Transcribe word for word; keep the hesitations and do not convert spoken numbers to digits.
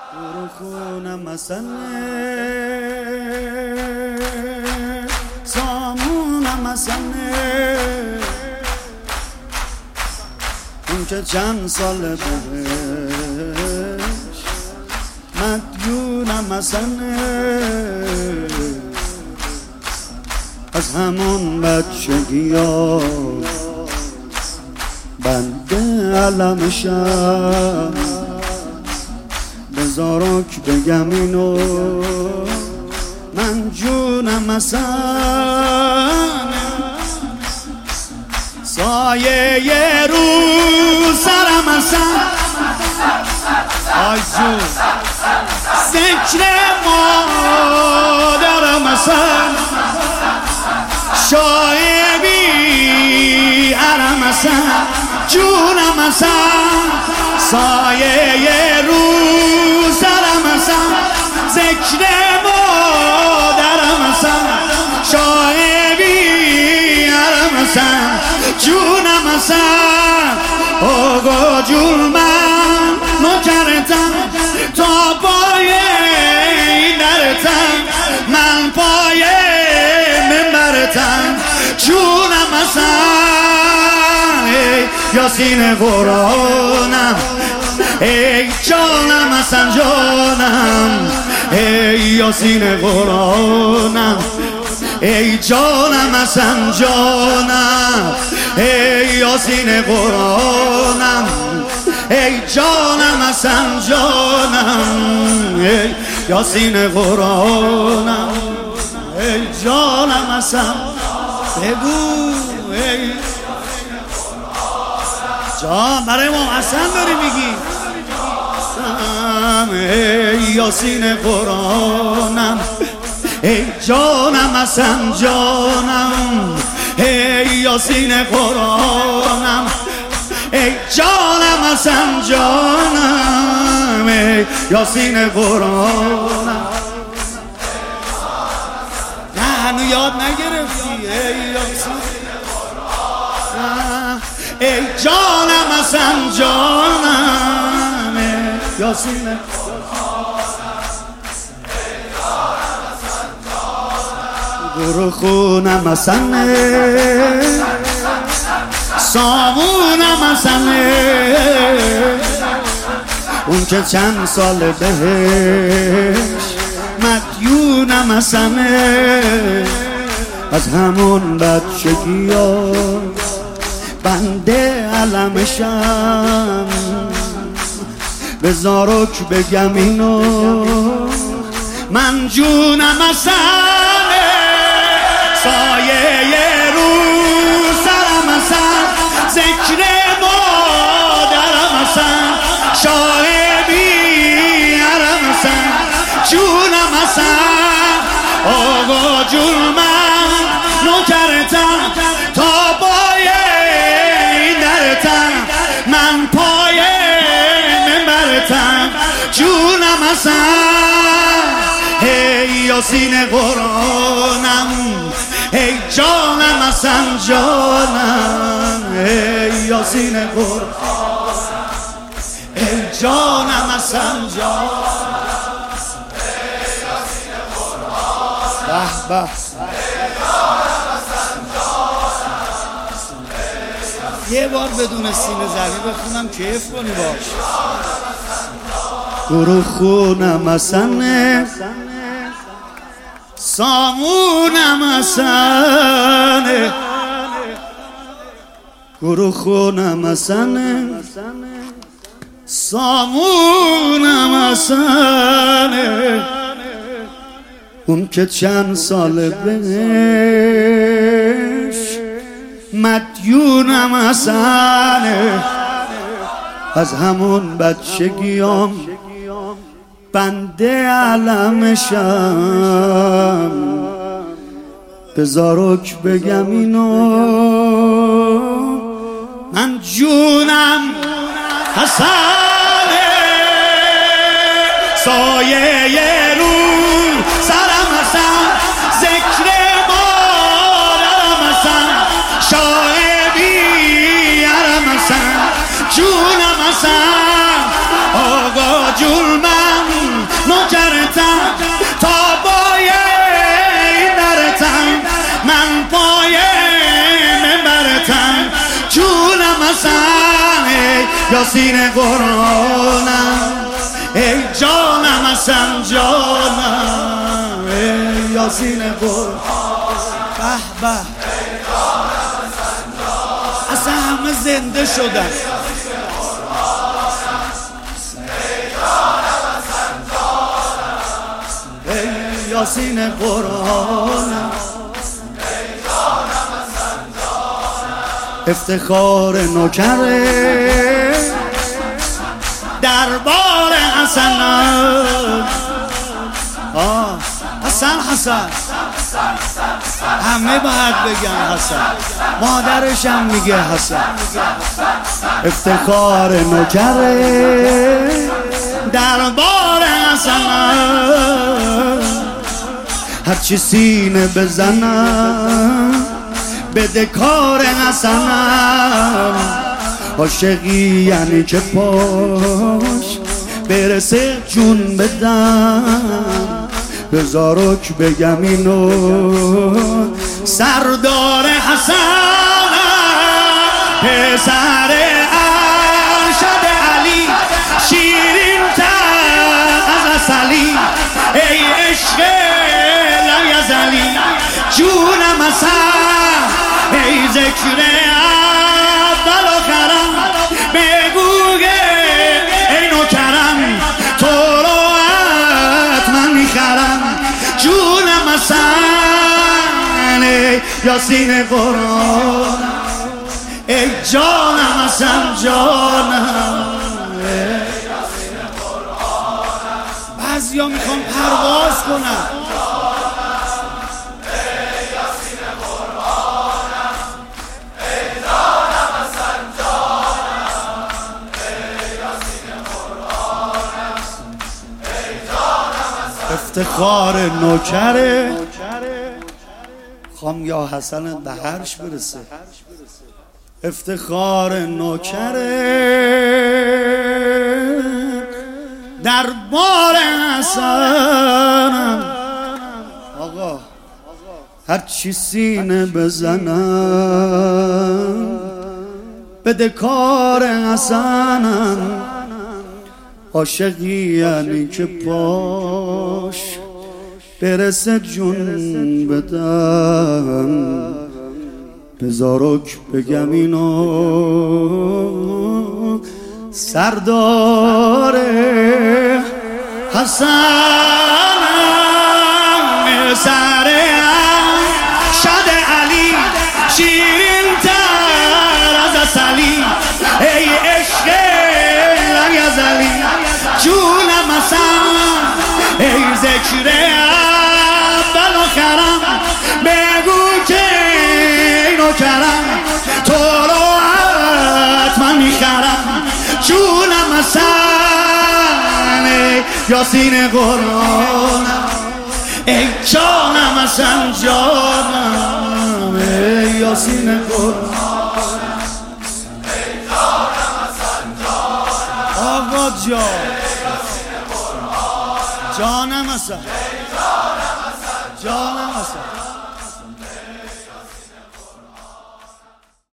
برو خونم مسنه سامونم مسنه اون که چند سال بهش مدیونم مسنه از همون بچگی ها بنده علمشم بذارک بگم اینو من جونم مسنه سایه یه رو سرم مسن آی جون ذکر مادرم مسن شایبی عرم مسن جونم مسن سایه یه رو سرم مسن ذکر مادرم مسن شایبی عرم مسن جونم مسن آقا جون من نکرتم تا پای این درتم من پای منبرتم جونم مسن ای یاسین قرآنم ای جانم مسن جانم ای یاسین قرآنم ای جانم مسن جانم ای یاسین قرآنم ای جانم مسن جانم ای یاسین قرآنم ای جانم مسن بگو ای جان برای ما حسن داری میگی ای یاسین قرآنم ای جانم حسن جانم ای یاسین قرآنم ای جانم حسن جانم ای یاسین قرآنم نه هنو یاد نگرفتی ای یاسین ای جانم حسن جانم ای یاسین برو خونم مسنه سامونم مسنه اون که چند سال بهش مدیونم مسنه از همون بچگی ها بنده علمشم بذارک بگم اینو من جونم مسنه سایه یه رو سرم مسن ذکر مادرم مسن شایبی عرم مسن جونم مسن آقا جون من نکرتم تا پای این درتم من پای منبرتم جونم مسن ای یاسین قرآنم ای جانم حسن جانم ای یاسین قرآنم ای جانم حسن جانم ای یاسین قرآنم به به یه بار بدون سینه زرمی بخونم کیف کنی باش برو خونم مسنه سامونم مسنه برو خونم مسنه سامونم مسنه اون که چند سال بهش مدیونم مسنه از همون بچگیام بنده علمشم بذارک بگم اینو من جونم حسنه سایه یه رو سرم حسن ذکر مادرم حسن شایبی عرم حسن جونم حسن آقا جون من یاسین قرآنم، ای جانم اصلا جانم، ای یاسین قرآنم. به به اصلا همه زنده شدن. ای یاسین قرآنم، افتخار نوکره دربار حسن. آه حسن حسن همه باید بگن حسن، مادرش هم میگه حسن. افتخار نوکره دربار حسن، هرچی سینه بزنم بده کار حسنم. عاشقی یعنی که پاش برسه جون بدم، بزارک بگم اینو سردار حسنم، پسر ارشد علی، شیرین تر از عسلی، ای عشق لایزالی جونم حسن، ای ذکر اول آخرم، بگو ای نوکرم تو رو حتما میخرم، جونم حسن، ای یاسین قرآن، ای جانم حسن جانم، ای یاسین قرآن. بعضیا میخوام پرواز کنم. افتخار نوکره خوام یا حسن به هرش برسه. افتخار نوکره در بار حسنم. آقا هرچی سینه بزنم بده کار حسنم. عاشقی یعنی که پاش برسه جون بدم، بزارک بگم اینو سردار حسنم، سر ارشد علی، شیرین تر از عسلی، ای عشق لایزالی جونم حسن، ای ذکر اول آخرم، بگو که ای نوکرم تو رو حتما میخرم، جونم حسن، ای یاسین قرآنم، ای جانم حسن جانم، ای یاسین قرآنم، ای جانم حسن جانم. آقا جان جانم حسن، جانم حسن، جانم حسن.